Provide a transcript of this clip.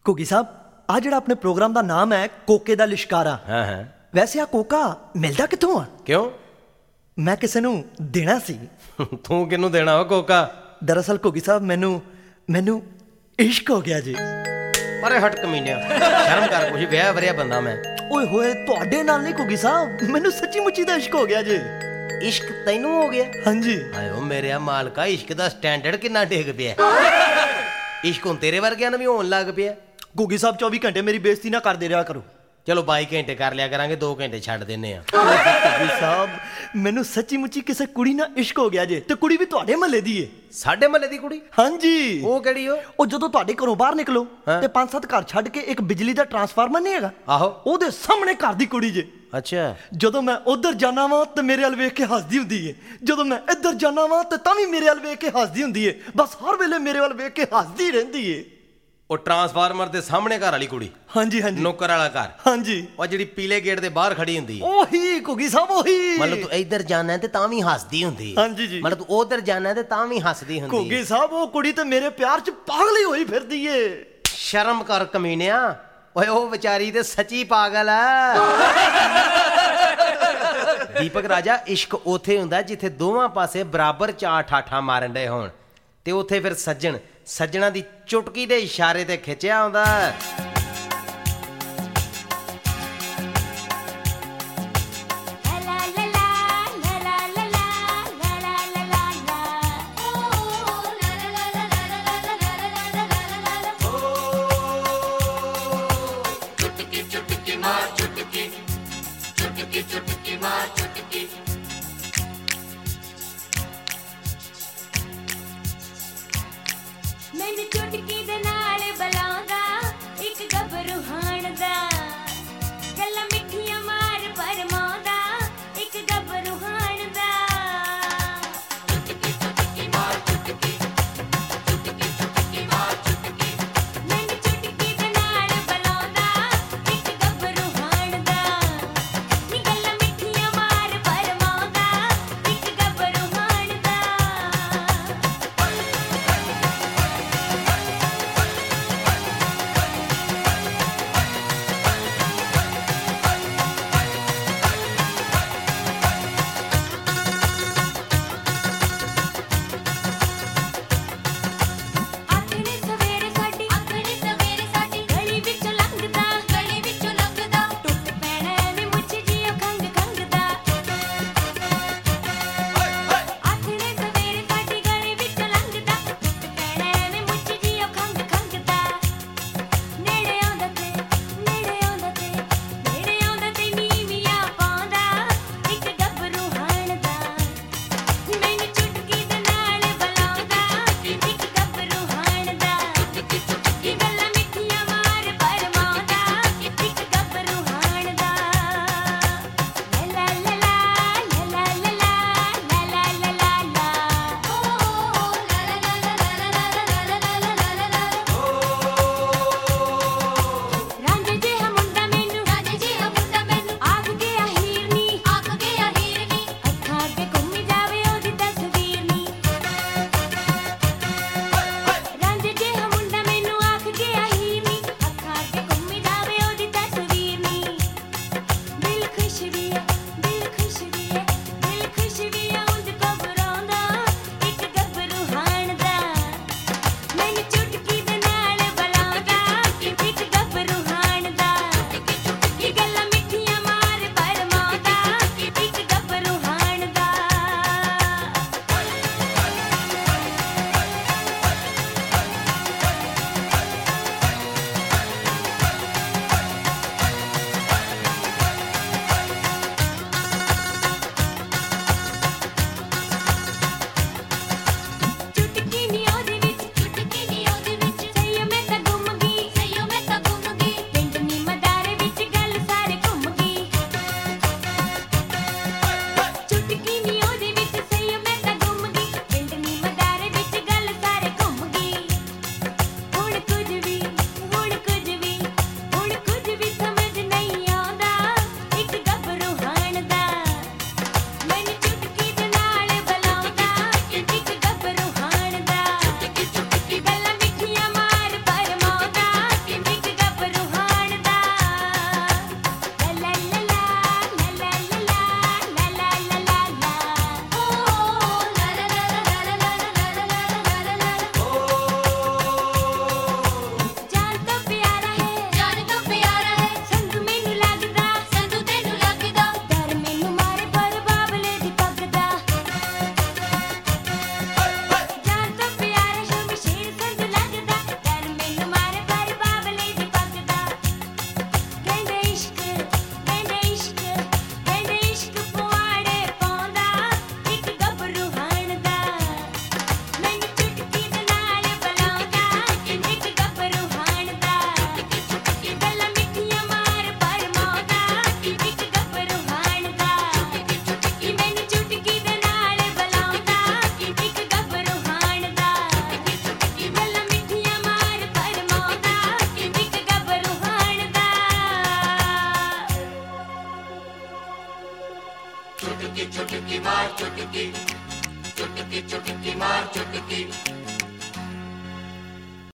ਘੁੱਗੀ ਸਾਹਿਬ, ਆ ਜਿਹੜਾ ਆਪਣੇ ਪ੍ਰੋਗਰਾਮ ਦਾ ਨਾਮ ਹੈ ਕੋਕੇ ਦਾ ਲਿਸ਼ਕਾਰਾ, ਹਾਂ ਵੈਸੇ ਆ ਕੋਕਾ ਮਿਲਦਾ ਕਿੱਥੋਂ ਆ? ਕਿਉਂ? ਮੈਂ ਕਿਸੇ ਨੂੰ ਦੇਣਾ ਸੀ। ਤੂੰ ਕਿਹਨੂੰ ਦੇਣਾ ਵਾ ਕੋਕਾ? ਦਰਅਸਲ ਘੁੱਗੀ ਸਾਹਿਬ ਮੈਨੂੰ ਇਸ਼ਕ ਹੋ ਗਿਆ ਜੀ। ਪਰੇ ਹਟ ਕਮੀਨਿਆ, ਸ਼ਰਮ ਕਰ, ਕੁਝ ਵਿਆਹ ਵਰਿਆ ਬੰਦਾ ਮੈਂ। ਓਏ ਹੋਏ, ਤੁਹਾਡੇ ਨਾਲ ਨਹੀਂ ਘੁੱਗੀ ਸਾਹਿਬ, ਮੈਨੂੰ ਸੱਚੀ ਮੁੱਚੀ ਦਾ ਇਸ਼ਕ ਹੋ ਗਿਆ ਜੀ। ਇਸ਼ਕ ਤੈਨੂੰ ਹੋ ਗਿਆ? ਹਾਂਜੀ। ਹਾਏ ਓ ਮੇਰੇ ਮਾਲਕਾ, ਇਸ਼ਕ ਦਾ ਸਟੈਂਡਰਡ ਕਿੰਨਾ ਡਿੱਗ ਪਿਆ। ਇਸ਼ਕ ਹੁਣ ਤੇਰੇ ਵਰਗਿਆਂ ਨੂੰ ਵੀ ਹੋਣ ਲੱਗ ਪਿਆ। ਘੁੱਗੀ ਸਾਹਿਬ 24 ਘੰਟੇ ਮੇਰੀ ਬੇਇੱਜ਼ਤੀ ਨਾ ਕਰਦੇ ਰਿਹਾ ਕਰੋ। ਚਲੋ 22 ਘੰਟੇ ਕਰ ਲਿਆ ਕਰਾਂਗੇ, 2 ਘੰਟੇ ਛੱਡ ਦਿੰਨੇ ਆ। ਘੁੱਗੀ ਸਾਹਿਬ, ਮੈਨੂੰ ਸੱਚੀ ਮੁੱਚੀ ਕਿਸੇ ਕੁੜੀ ਨਾਲ ਇਸ਼ਕ ਹੋ ਗਿਆ ਜੇ, ਤੇ ਕੁੜੀ ਵੀ ਤੁਹਾਡੇ ਮਹੱਲੇ ਦੀ ਏ। ਸਾਡੇ ਮਹੱਲੇ ਦੀ ਕੁੜੀ? ਹਾਂਜੀ। ਉਹ ਕਿਹੜੀ? ਉਹ ਜਦੋਂ ਤੁਹਾਡੇ ਘਰੋਂ ਬਾਹਰ ਨਿਕਲੋ ਤੇ 5-7 ਘਰ ਛੱਡ ਕੇ ਇੱਕ ਬਿਜਲੀ ਦਾ ਟਰਾਂਸਫਾਰਮਰ ਨਹੀਂ ਹੈਗਾ, ਆਹੋ, ਉਹਦੇ ਸਾਹਮਣੇ ਘਰ ਦੀ ਕੁੜੀ ਜੇ। ਅੱਛਾ। ਜਦੋਂ ਮੈਂ ਉਧਰ ਜਾਣਾ ਵਾਂ ਤੇ ਮੇਰੇ ਵੱਲ ਵੇਖ ਕੇ ਹੱਸਦੀ ਹੁੰਦੀ ਏ, ਜਦੋਂ ਮੈਂ ਇੱਧਰ ਜਾਣਾ ਵਾਂ ਤੇ ਤਾਂ ਵੀ ਮੇਰੇ ਵੱਲ ਵੇਖ ਕੇ ਹੱਸਦੀ ਹੁੰਦੀ ਏ। ਬਸ ਹਰ ਵੇਲੇ ਮੇਰੇ ਵੱਲ ਵੇਖ ਕੇ ਹੱਸਦੀ ਰਹਿੰਦੀ ਏ। ਉਹ ਟਰਾਂਸਫਾਰਮਰ ਦੇ ਸਾਹਮਣੇ ਘਰ ਵਾਲੀ ਕੁੜੀ? ਹਾਂਜੀ ਹਾਂਜੀ। ਨੌਕਰ ਵਾਲਾ ਘਰ? ਹਾਂਜੀ। ਉਹ ਜਿਹੜੀ ਪੀਲੇ ਗੇਟ ਦੇ ਬਾਹਰ ਖੜੀ ਹੁੰਦੀ? ਉਹੀ ਘੁੱਗੀ ਸਾਹਿਬ, ਉਹੀ। ਮਤਲਬ ਤੂੰ ਇੱਧਰ ਜਾਣਾ ਤੇ ਤਾਂ ਵੀ ਹੱਸਦੀ ਹੁੰਦੀ? ਹਾਂਜੀ ਜੀ। ਮਤਲਬ ਤੂੰ ਉਧਰ ਜਾਣਾ ਤੇ ਤਾਂ ਵੀ ਹੱਸਦੀ ਹੁੰਦੀ? ਘੁੱਗੀ ਸਾਹਿਬ, ਉਹ ਕੁੜੀ ਤੇ ਮੇਰੇ ਪਿਆਰ 'ਚ ਪਾਗਲ ਹੀ ਹੋਈ ਫਿਰਦੀ ਏ। ਸ਼ਰਮ ਕਰ ਕਮੀਨਿਆ, ਓਏ ਉਹ ਵਿਚਾਰੀ ਤੇ ਸੱਚੀ ਪਾਗਲ ਆ। ਦੀਪਕ ਰਾਜਾ, ਇਸ਼ਕ ਉੱਥੇ ਹੁੰਦਾ ਜਿੱਥੇ ਦੋਵਾਂ ਪਾਸੇ ਬਰਾਬਰ ਚਾਰ ਠਾਠਾਂ ਮਾਰਨ ਡਏ ਹੋਣ, ਤੇ ਉੱਥੇ ਫਿਰ ਸੱਜਣਾ ਦੀ ਚੁਟਕੀ ਦੇ ਇਸ਼ਾਰੇ ਤੇ ਖਿੱਚਿਆ ਹੁੰਦਾ। ਮੈਨੂੰ ਚੁਟਕੀ ਦੇ ਨਾਲ ਬੁਲਾਉਂਦਾ, ਇੱਕ चुटकी चुटकी मार चुटकी, चुटकी चुटकी मार चुटकी।